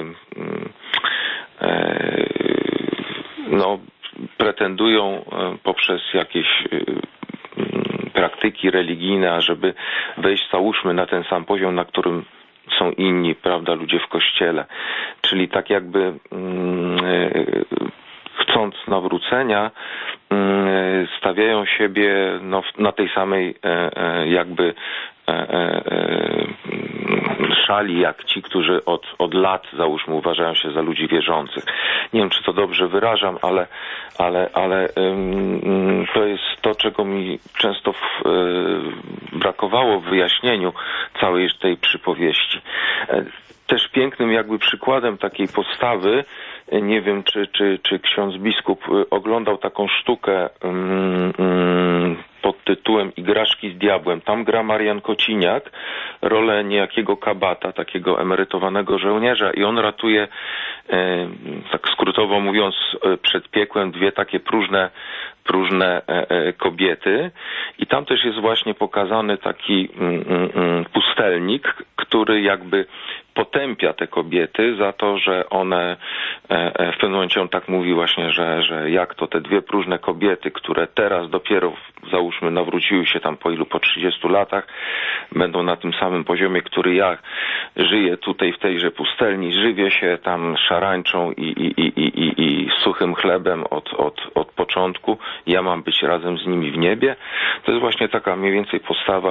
pretendują poprzez jakieś praktyki religijne, ażeby wejść, załóżmy, na ten sam poziom, na którym są inni, prawda, ludzie w Kościele. Czyli tak jakby chcąc nawrócenia, stawiają siebie na tej samej jakby szali jak ci, którzy od lat, załóżmy, uważają się za ludzi wierzących. Nie wiem, czy to dobrze wyrażam, ale to jest to, czego mi często brakowało w wyjaśnieniu całej tej przypowieści. Też pięknym jakby przykładem takiej postawy, nie wiem, czy ksiądz biskup oglądał taką sztukę pod tytułem Igraszki z diabłem. Tam gra Marian Kociniak rolę niejakiego kabata, takiego emerytowanego żołnierza i on ratuje, tak skrótowo mówiąc, przed piekłem dwie takie próżne kobiety i tam też jest właśnie pokazany taki pustelnik, który jakby potępia te kobiety za to, że one w pewnym momencie on tak mówi właśnie, że jak to te dwie próżne kobiety, które teraz dopiero załóżmy nawróciły się tam po 30 latach, będą na tym samym poziomie, który ja żyję tutaj w tejże pustelni, żywię się tam szarańczą i suchym chlebem od początku, ja mam być razem z nimi w niebie. To jest właśnie taka mniej więcej postawa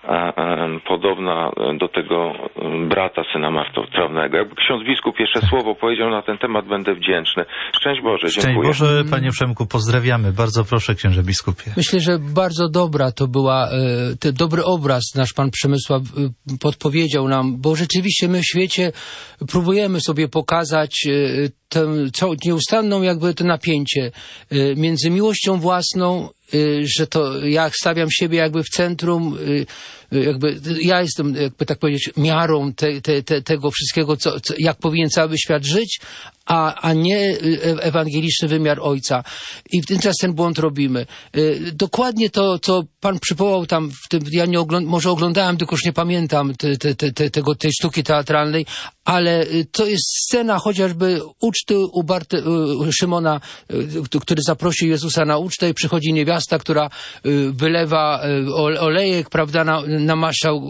podobna do tego brata syna marnotrawnego. Jakby ksiądz biskup jeszcze słowo powiedział na ten temat, będę wdzięczny. Szczęść Boże, dziękuję. Szczęść Boże, panie Przemku, pozdrawiamy. Bardzo proszę, księże biskupie. Myślę, że bardzo dobra to była, dobry obraz nasz pan Przemysław podpowiedział nam, bo rzeczywiście my w świecie próbujemy sobie pokazać tę nieustanną jakby to napięcie między miłością własną, że to ja stawiam siebie jakby w centrum, jakby ja jestem, jakby tak powiedzieć, miarą tego wszystkiego, jak powinien cały świat żyć, a nie ewangeliczny wymiar Ojca. I tymczasem ten błąd robimy. Dokładnie to, co pan przywołał tam, ja może oglądałem, tylko już nie pamiętam tej sztuki teatralnej, ale to jest scena chociażby uczty u Szymona, który zaprosił Jezusa na ucztę i przychodzi niewiasta, która wylewa olejek, prawda, namaszczał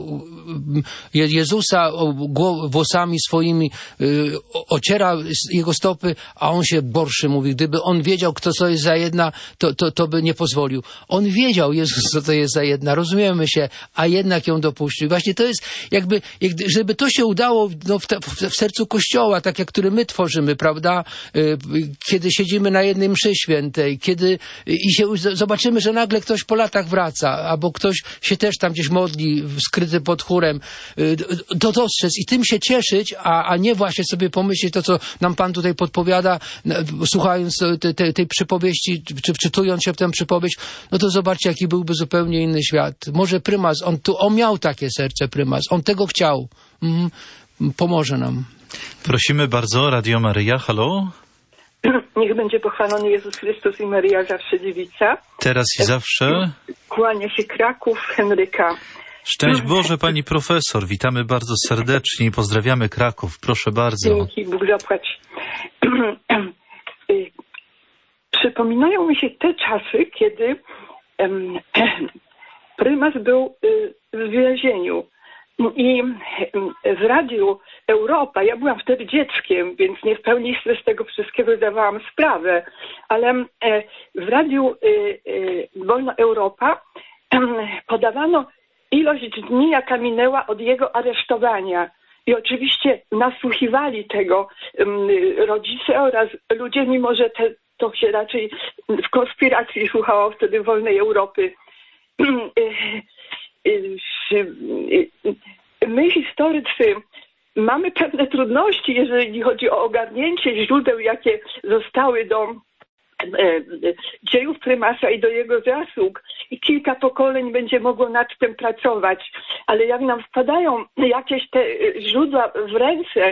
Jezusa włosami swoimi, ociera jego stopy, a on się borszy, mówi, gdyby on wiedział, kto to jest za jedna, to by nie pozwolił. On wiedział, Jezus, co to jest za jedna, rozumiemy się, a jednak ją dopuścił. Właśnie to jest jakby, żeby to się udało w sercu Kościoła, tak jak który my tworzymy, prawda? Kiedy siedzimy na jednej mszy świętej, i się zobaczymy, że nagle ktoś po latach wraca, albo ktoś się też tam gdzieś modli, skryty pod chórem, to dostrzec i tym się cieszyć, a nie właśnie sobie pomyśleć to, co nam Pan tutaj podpowiada, słuchając tej przypowieści, czy wczytując się w tę przypowieść, no to zobaczcie, jaki byłby zupełnie inny świat. Może prymas, on miał takie serce, prymas, on tego chciał. Pomoże nam. Prosimy bardzo, Radio Maryja, halo? Niech będzie pochwalony Jezus Chrystus i Maryja zawsze dziewica. Teraz i zawsze. Kłania się Kraków, Henryka. Szczęść Boże, pani profesor. Witamy bardzo serdecznie i pozdrawiamy Kraków. Proszę bardzo. Dzięki, Bóg zapłać. Przypominają mi się te czasy, kiedy prymas był w więzieniu. I w Radiu Europa, ja byłam wtedy dzieckiem, więc nie w pełni sobie z tego wszystkiego zdawałam sprawę, ale w Radiu Wolna Europa podawano ilość dni, jaka minęła od jego aresztowania. I oczywiście nasłuchiwali tego rodzice oraz ludzie, mimo że to się raczej w konspiracji słuchało wtedy Wolnej Europy. My, historycy, mamy pewne trudności, jeżeli chodzi o ogarnięcie źródeł, jakie zostały do dziejów prymasa i do jego zasług, i kilka pokoleń będzie mogło nad tym pracować, ale jak nam wpadają jakieś te źródła w ręce,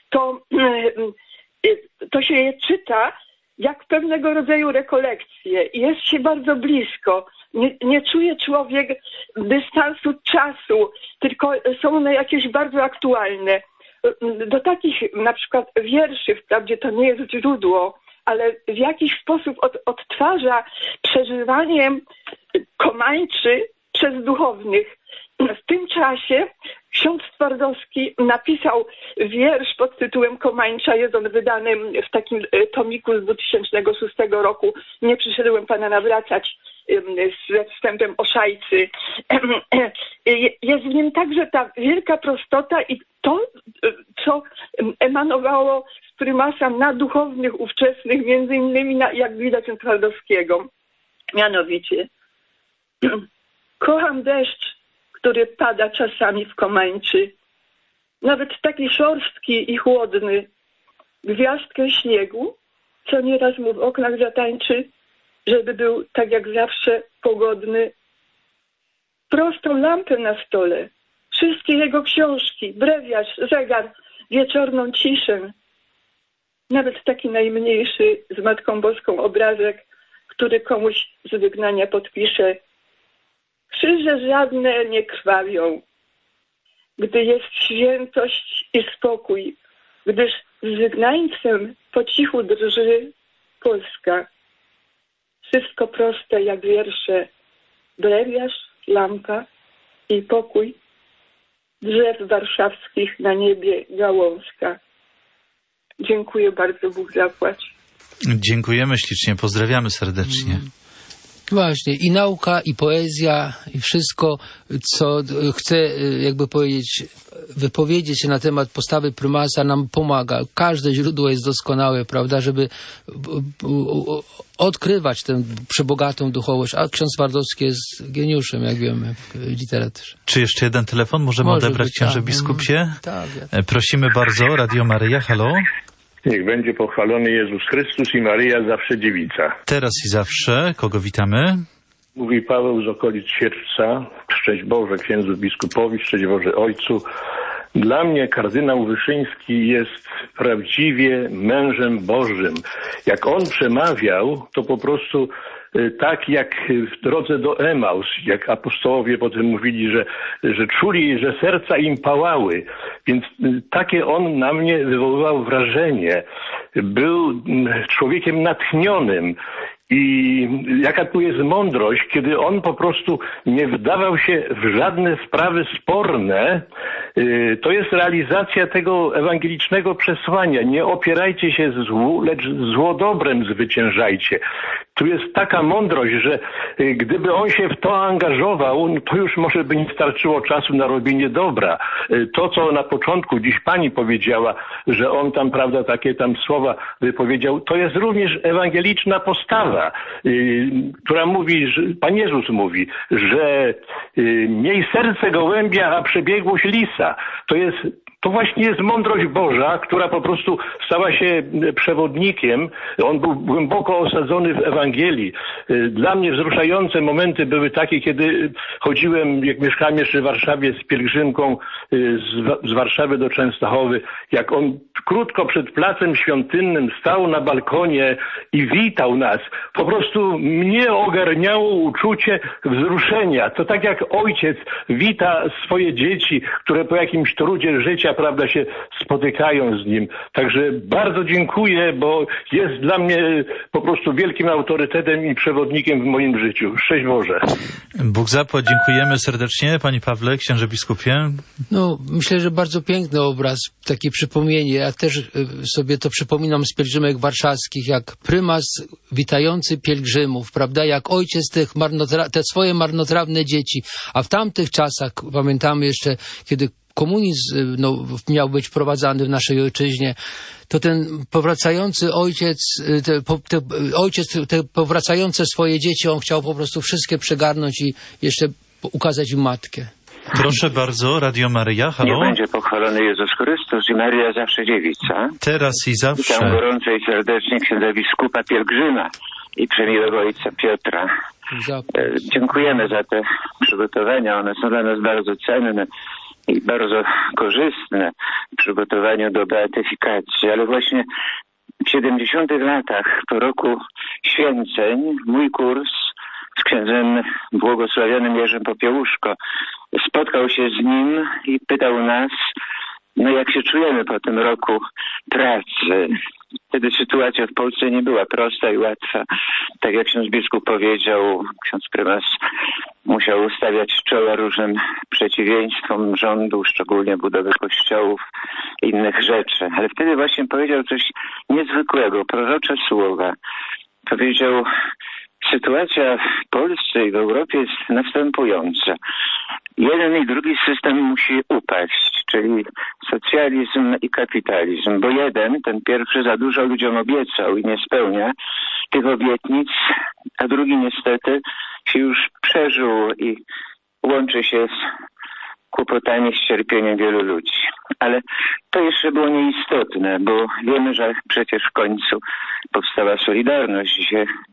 to się je czyta jak pewnego rodzaju rekolekcje. Jest się bardzo blisko. Nie czuje człowiek dystansu czasu, tylko są one jakieś bardzo aktualne. Do takich na przykład wierszy, wprawdzie to nie jest źródło, ale w jakiś sposób odtwarza przeżywanie Komańczy przez duchownych. W tym czasie ksiądz Twardowski napisał wiersz pod tytułem Komańcza. Jest on wydany w takim tomiku z 2006 roku. Nie przyszedłem Pana nawracać, ze wstępem o szajcy. Jest w nim także ta wielka prostota i to, co emanowało z prymasa na duchownych ówczesnych, między innymi jak widać u Twardowskiego. Mianowicie kocham deszcz, który pada czasami w Komańczy, nawet taki szorstki i chłodny, gwiazdkę śniegu, co nieraz mu w oknach zatańczy, żeby był tak jak zawsze pogodny prostą lampę na stole, wszystkie jego książki, brewiarz, zegar, wieczorną ciszę. Nawet taki najmniejszy z Matką Boską obrazek, który komuś z wygnania podpisze. Krzyże żadne nie krwawią, gdy jest świętość i spokój, gdyż z wygnańcem po cichu drży Polska. Wszystko proste jak wiersze, brewiarz, lampa i pokój, drzew warszawskich na niebie gałązka. Dziękuję bardzo, Bóg zapłać. Dziękujemy ślicznie, pozdrawiamy serdecznie. Właśnie, i nauka, i poezja, i wszystko, co chcę, jakby powiedzieć, wypowiedzieć się na temat postawy prymasa, nam pomaga. Każde źródło jest doskonałe, prawda, żeby odkrywać tę przebogatą duchowość. A ksiądz Twardowski jest geniuszem, jak wiemy, w literaturze. Czy jeszcze jeden telefon możemy odebrać, księże biskupie? Tak. Prosimy bardzo, Radio Maryja, halo. Niech będzie pochwalony Jezus Chrystus i Maryja zawsze dziewica. Teraz i zawsze. Kogo witamy? Mówi Paweł z okolic Sierpca. Szczęść Boże księdzu biskupowi, szczęść Boże ojcu. Dla mnie kardynał Wyszyński jest prawdziwie mężem Bożym. Jak on przemawiał, to po prostu tak jak w drodze do Emaus, jak apostołowie potem mówili, że czuli, że serca im pałały. Więc takie on na mnie wywoływał wrażenie. Był człowiekiem natchnionym. I jaka tu jest mądrość, kiedy on po prostu nie wdawał się w żadne sprawy sporne. To jest realizacja tego ewangelicznego przesłania. Nie opierajcie się złu, lecz zło dobrem zwyciężajcie. Tu jest taka mądrość, że gdyby on się w to angażował, no to już może by nie starczyło czasu na robienie dobra. To, co na początku dziś pani powiedziała, że on tam, prawda, takie tam słowa wypowiedział, to jest również ewangeliczna postawa, która mówi, że Pan Jezus mówi, że miej serce gołębia, a przebiegłość lisa. To właśnie jest mądrość Boża, która po prostu stała się przewodnikiem. On był głęboko osadzony w Ewangelii. Dla mnie wzruszające momenty były takie, kiedy chodziłem, jak mieszkałem jeszcze w Warszawie, z pielgrzymką z Warszawy do Częstochowy, jak on krótko przed placem świątynnym stał na balkonie i witał nas. Po prostu mnie ogarniało uczucie wzruszenia. To tak jak ojciec wita swoje dzieci, które po jakimś trudzie życia, prawda, się spotykają z nim. Także bardzo dziękuję, bo jest dla mnie po prostu wielkim autorytetem i przewodnikiem w moim życiu. Szczęść Boże. Bóg zapłać, dziękujemy serdecznie. Panie Pawle, księże biskupie. No, myślę, że bardzo piękny obraz, takie przypomnienie. Ja też sobie to przypominam z pielgrzymek warszawskich, jak prymas witający pielgrzymów, prawda, jak ojciec te swoje marnotrawne dzieci. A w tamtych czasach, pamiętamy jeszcze, kiedy komunizm miał być wprowadzany w naszej ojczyźnie, to ten powracający te powracające swoje dzieci, on chciał po prostu wszystkie przegarnąć i jeszcze ukazać im matkę. Proszę bardzo, Radio Maryja, halo. Niech będzie pochwalony Jezus Chrystus i Maryja zawsze dziewica. Teraz i zawsze. Witam gorąco i serdecznie księdza biskupa pielgrzyma i przemiłego ojca Piotra. Dziękujemy za te przygotowania, one są dla nas bardzo cenne i bardzo korzystne w przygotowaniu do beatyfikacji, ale właśnie w 70. latach, po roku święceń, mój kurs z księdzem błogosławionym Jerzym Popiełuszko spotkał się z nim i pytał nas, jak się czujemy po tym roku pracy. Wtedy sytuacja w Polsce nie była prosta i łatwa. Tak jak ksiądz biskup powiedział, ksiądz prymas musiał ustawiać czoła różnym przeciwieństwom rządu, szczególnie budowy kościołów i innych rzeczy. Ale wtedy właśnie powiedział coś niezwykłego, prorocze słowa. Powiedział, sytuacja w Polsce i w Europie jest następująca. Jeden i drugi system musi upaść, czyli socjalizm i kapitalizm, bo jeden, ten pierwszy, za dużo ludziom obiecał i nie spełnia tych obietnic, a drugi niestety się już przeżył i łączy się z kłopotami, z cierpieniem wielu ludzi. Ale to jeszcze było nieistotne, bo wiemy, że przecież w końcu powstała Solidarność, gdzie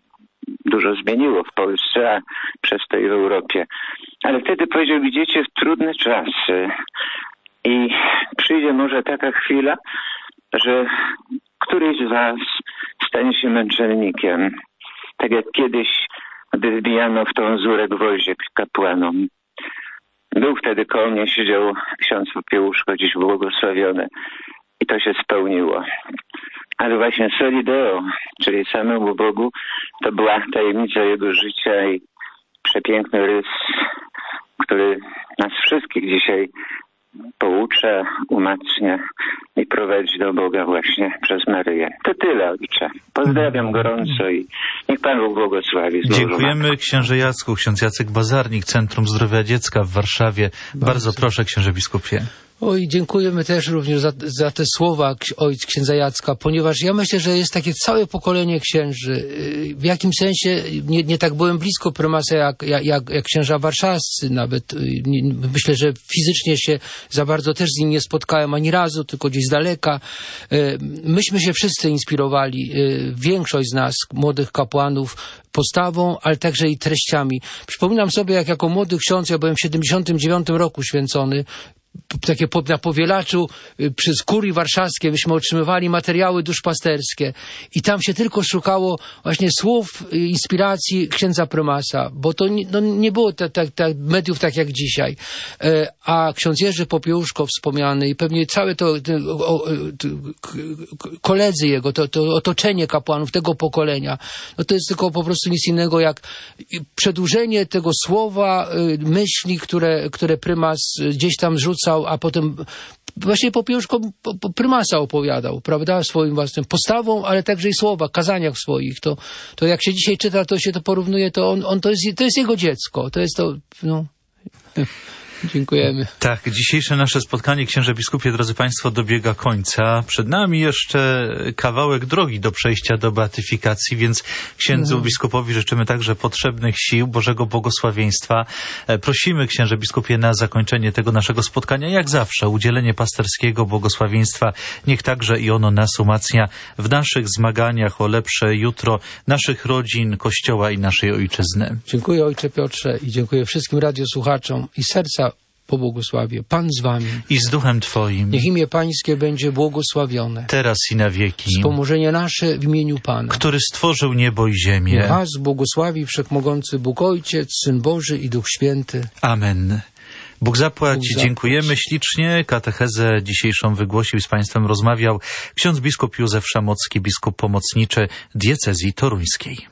dużo zmieniło w Polsce, a przez to i w Europie. Ale wtedy powiedział, idziecie w trudne czasy i przyjdzie może taka chwila, że któryś z was stanie się męczennikiem. Tak jak kiedyś, gdy wbijano w tą zurę gwoździe kapłanom. Był wtedy koło mnie, siedział ksiądz Popiełuszko, dziś błogosławiony. I to się spełniło. Ale właśnie Soli Deo, czyli samemu Bogu, to była tajemnica jego życia i przepiękny rys, który nas wszystkich dzisiaj poucza, umacnia i prowadzi do Boga właśnie przez Maryję. To tyle, ojcze. Pozdrawiam gorąco i niech Pan Bóg błogosławi. Dziękujemy księże Jacku, ksiądz Jacek Bazarnik, Centrum Zdrowia Dziecka w Warszawie. Bardzo proszę, księże biskupie. Oj, dziękujemy też również za te słowa księdza Jacka, ponieważ ja myślę, że jest takie całe pokolenie księży. W jakim sensie nie tak byłem blisko prymasa jak księża warszawscy nawet. Myślę, że fizycznie się za bardzo też z nim nie spotkałem ani razu, tylko gdzieś z daleka. Myśmy się wszyscy inspirowali, większość z nas, młodych kapłanów, postawą, ale także i treściami. Przypominam sobie, jak jako młody ksiądz, ja byłem w 79 roku święcony, takie na Powielaczu przez kurii warszawskie myśmy otrzymywali materiały duszpasterskie i tam się tylko szukało właśnie słów inspiracji księdza prymasa, bo to nie było mediów tak jak dzisiaj. A ksiądz Jerzy Popiełuszko wspomniany i pewnie całe koledzy jego, to otoczenie kapłanów tego pokolenia, no to jest tylko po prostu nic innego jak przedłużenie tego słowa, myśli, które prymas gdzieś tam rzucał, a potem właśnie Popiełuszko prymasa opowiadał, prawda, swoim własnym postawą, ale także i słowa, kazaniach swoich. To jak się dzisiaj czyta, to się to porównuje, to on to jest jego dziecko. To jest to, no... Dziękujemy. Tak, dzisiejsze nasze spotkanie, księże biskupie, drodzy Państwo, dobiega końca. Przed nami jeszcze kawałek drogi do przejścia do beatyfikacji, więc księdzu biskupowi życzymy także potrzebnych sił, Bożego błogosławieństwa. Prosimy, księże biskupie, na zakończenie tego naszego spotkania, jak zawsze, udzielenie pasterskiego błogosławieństwa. Niech także i ono nas umacnia w naszych zmaganiach o lepsze jutro naszych rodzin, Kościoła i naszej ojczyzny. Dziękuję, ojcze Piotrze, i dziękuję wszystkim radiosłuchaczom i serca pobłogosławię. Pan z wami. I z duchem Twoim. Niech imię Pańskie będzie błogosławione. Teraz i na wieki. Wspomożenie nasze w imieniu Pana. Który stworzył niebo i ziemię. Niech was błogosławi Wszechmogący Bóg Ojciec, Syn Boży i Duch Święty. Amen. Bóg zapłać. Dziękujemy ślicznie. Katechezę dzisiejszą wygłosił i z Państwem rozmawiał ksiądz biskup Józef Szamocki, biskup pomocniczy diecezji toruńskiej.